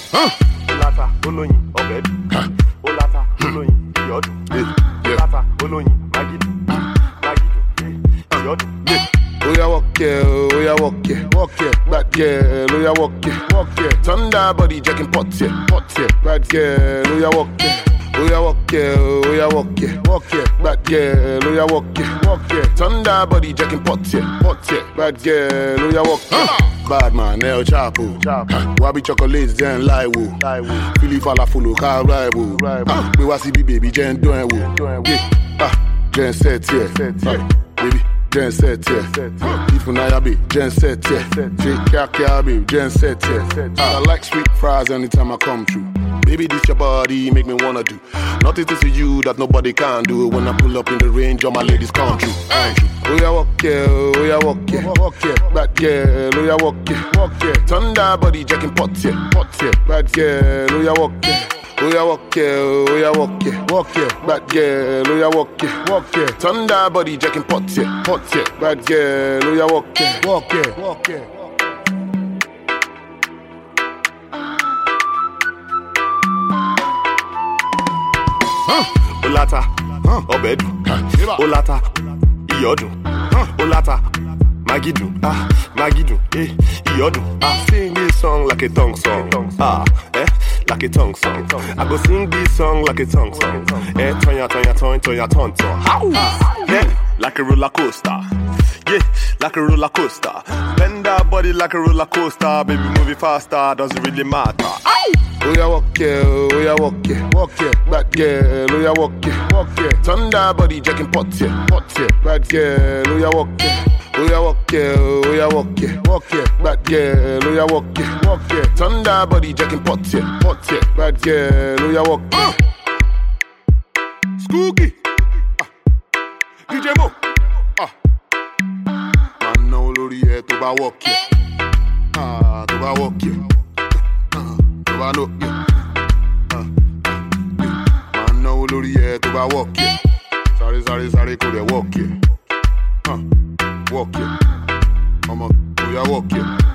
Olata, Oloyin, Obed. Olata, Oloyin, Yodu. Olata, Oloyin, Magidu. Yodu. Oya walk it, bad girl, oya walk it. Thunder body jacking pot it, bad girl, oya walk it. Oya walk it, bad girl, oya walk it. Thunder body jacking pot it, bad girl, oya walk it. Bad man, El Chapo. Wabi chocolates, then Laiwo. Philly Falafolo, car rival. We was the baby, Jen doing wo. Jen set baby. Jen set If you know be Jen set baby. Jen set I like sweet fries anytime I come through. Baby, this your body, make me wanna do nothing to see you that nobody can do. When I pull up in the range, all my ladies come through. Oya walk it, bad girl, oya walk it. Thunder body jacking pot it, bad girl, oya walk it. Oya walk it, bad girl, oya walk it. Thunder body jacking pot it, bad girl, oya walk it. Olata, Obed. Olata, Iyodu. Olata, Magidu. Magidu, Iyodu. Sing this song like a tongue song. Like a tongue song. I go sing this song like a tongue song. Turn your tongue. Like a roller coaster. Yeah, like a roller coaster. Bend that body like a roller coaster. Baby, move it faster, doesn't really matter. Oya walk it, bad girl, oya walk it. Thunder body jacking pot it, bad girl, oya walk it. Oya walk it, bad girl, oya walk it. Thunder body jacking pot it, bad girl, oya walk it. Skooky, DJ Mo, man now lórí ẹ tó bá walk it, tó bá walk it. I know, man now lórí ẹ tó bá walk it. Sorry, kò dẹ̀ walk it. Walk it. Mama, oya walk it.